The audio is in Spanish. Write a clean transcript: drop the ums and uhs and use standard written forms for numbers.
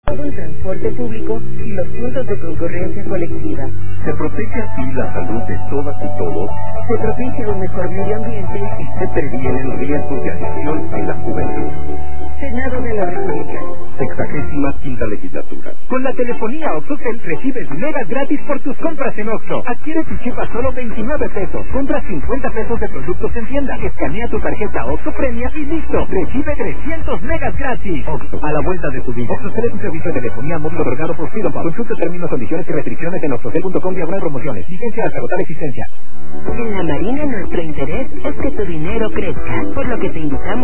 todo el transporte público y los puntos de concurrencia colectiva. Se protege así la salud de todas y todos. Se propicia un mejor medio ambiente y se previenen riesgos de adicción en la juventud. Senado de la República. 65ª legislatura. Con la telefonía OXXOTEL recibes megas gratis por tus compras en OXXO. Adquiere tu chip a solo 29 pesos. Compra 50 pesos de productos en tienda. Escanea tu tarjeta OXXO Premia y listo. Recibe 300 megas gratis. OXXO, a la vuelta de tu vida. OXXO es un servicio de telefonía móvil otorgado por Freedom. Consulta términos, condiciones y restricciones en oxxotel.com/promociones. Licencia hasta agotar existencia. En la Marina nuestro interés es que tu dinero crezca, por lo que te invitamos